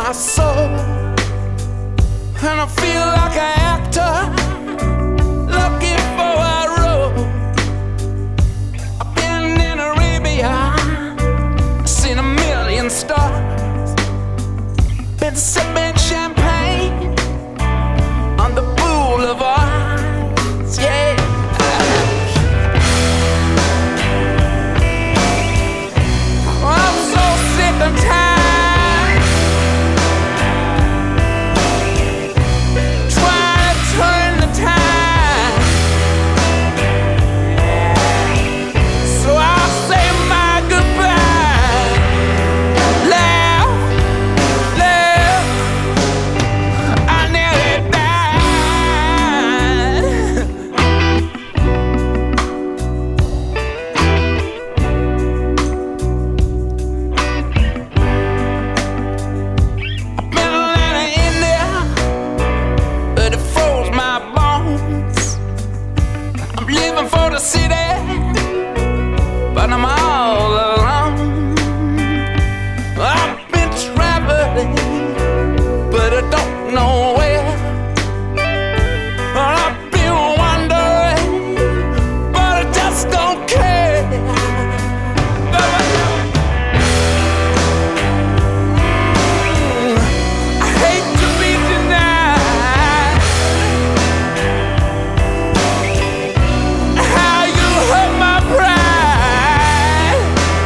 my soul, and I feel like an actor looking for a role. I've been in Arabia, seen a million stars, been sipping champagne on the boulevards, yeah. I'm so sick and tired trying to turn the tide, so I'll say my goodbye. Laugh, laugh, I nearly died. I've been a land in India, but it froze my bones. I'm living for the city, but I'm all alone. I've been traveling, but I don't know where. I've been wondering, but I just don't care. I hate to be denied how you hurt my pride.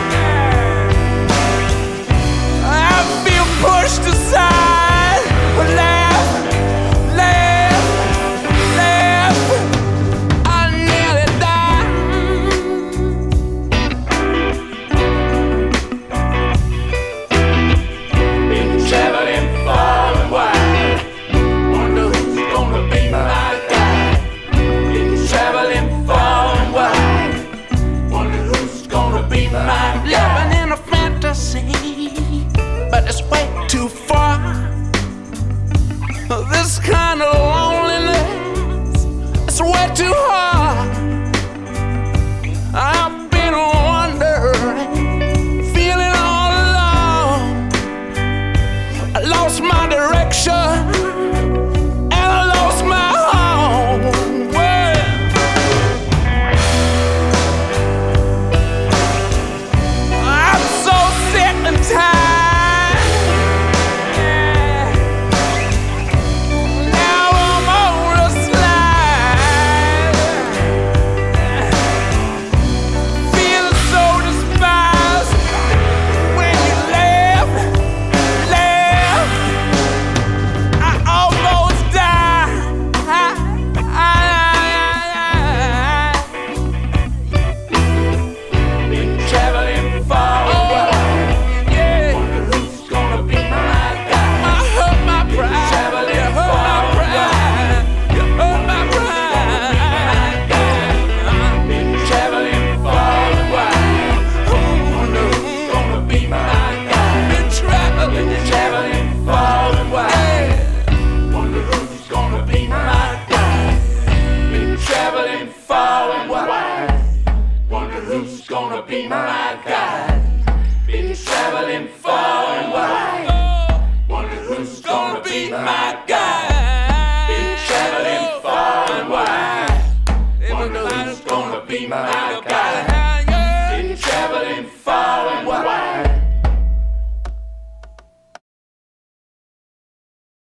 I feel pushed aside. Laugh, laugh, laugh, I nearly died. Been traveling far and wide, wonder who's gonna be my guide. Been traveling far and wide, wonder who's gonna be my guide. Living in a fantasy, but it's way too far. This kind of loneliness, it's way too hard.